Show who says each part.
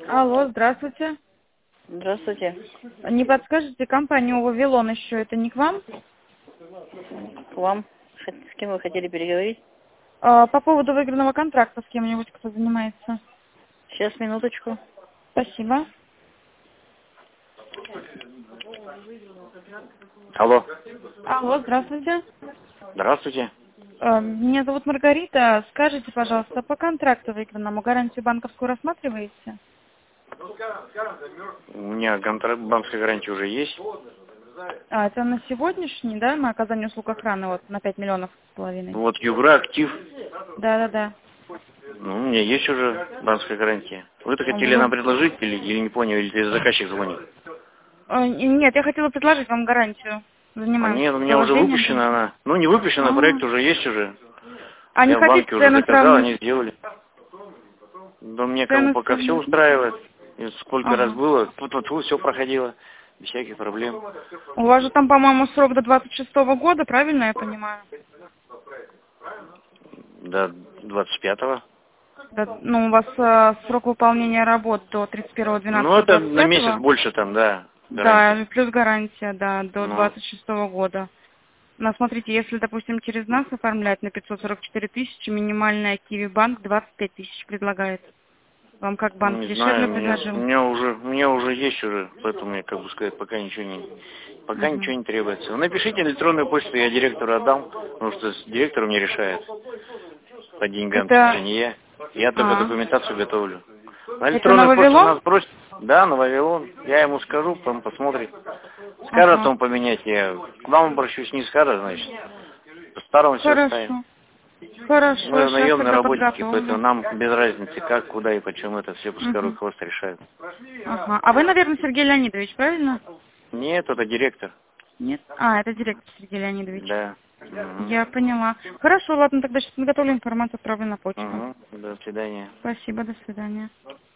Speaker 1: Алло, здравствуйте.
Speaker 2: Здравствуйте.
Speaker 1: Не подскажете, компания «Вавилон» еще, это не к вам?
Speaker 2: К вам. С кем вы хотели переговорить?
Speaker 1: По поводу выигранного контракта с кем-нибудь, кто занимается.
Speaker 2: Сейчас, минуточку.
Speaker 1: Спасибо.
Speaker 3: Алло.
Speaker 1: Алло, здравствуйте.
Speaker 3: Здравствуйте.
Speaker 1: Меня зовут Маргарита. Скажите, пожалуйста, по контракту выигранному гарантию банковскую рассматриваете?
Speaker 3: У меня контракт банковской гарантии уже есть.
Speaker 1: Это на сегодняшний, да, на оказание услуг охраны, вот, на 5 миллионов с половиной?
Speaker 3: Вот Югра, Актив.
Speaker 1: Да.
Speaker 3: Ну, у меня есть уже банковская гарантия. Вы-то хотели
Speaker 1: Ну,
Speaker 3: нам предложить или не понял, или заказчик звонит?
Speaker 1: Нет, я хотела предложить вам гарантию. Занимаемся
Speaker 3: Нет, у меня уже
Speaker 1: приложением.
Speaker 3: выпущена она. Ну, не выпущена, проект уже есть уже.
Speaker 1: А не
Speaker 3: Я в банке
Speaker 1: хотите
Speaker 3: уже
Speaker 1: цены
Speaker 3: заказал,
Speaker 1: сравнить?
Speaker 3: они сделали. Да мне как бы
Speaker 1: Цены
Speaker 3: пока все
Speaker 1: сравнить?
Speaker 3: устраивает. И сколько раз
Speaker 1: Ага.
Speaker 3: было, тут все проходило. Без всяких проблем.
Speaker 1: У вас же там, по-моему, срок до 26-го года, правильно я понимаю?
Speaker 3: До 25-го.
Speaker 1: Ну, у вас срок выполнения работ до
Speaker 3: Ну, это на
Speaker 1: 31.12.25.
Speaker 3: месяц больше там, да,
Speaker 1: Да,
Speaker 3: гарантия.
Speaker 1: плюс гарантия, да, до
Speaker 3: Ну,
Speaker 1: 26-го года. Но смотрите, если, допустим, через нас оформлять на 544 тысячи, минимальная Киви банк 25 тысяч предлагает. Вам как банк
Speaker 3: не
Speaker 1: дешевле
Speaker 3: знаю,
Speaker 1: предложил?
Speaker 3: у меня уже есть уже, поэтому я, как бы сказать, пока ничего
Speaker 1: Мгм.
Speaker 3: не требуется. Вы напишите электронную почту, я директору отдам, потому что директор мне решает по деньгам, это
Speaker 1: Это,
Speaker 3: не я. Я только
Speaker 1: а,
Speaker 3: документацию готовлю. На
Speaker 1: это на
Speaker 3: электронную почту
Speaker 1: Вавилон?
Speaker 3: нас просят, да, на Вавилон. Я ему скажу, он посмотрит. Скажет
Speaker 1: Ага.
Speaker 3: он поменять, я к вам обращусь, не скажет, значит. По-старому все оставим.
Speaker 1: Хорошо. Хорошо,
Speaker 3: Мы
Speaker 1: сейчас
Speaker 3: наемные
Speaker 1: тогда
Speaker 3: работники, поэтому
Speaker 1: подготовлю.
Speaker 3: нам без разницы, как, куда и почему это все пускай
Speaker 1: Мгм.
Speaker 3: руководство решает.
Speaker 1: Ага. А вы, наверное, Сергей Леонидович, правильно?
Speaker 3: Нет, это директор.
Speaker 1: Нет? А, это директор Сергей Леонидович.
Speaker 3: Да. Угу.
Speaker 1: Я поняла. Хорошо, ладно, тогда сейчас подготовлю информацию, отправлю на почту.
Speaker 3: Угу. До свидания.
Speaker 1: Спасибо, до свидания.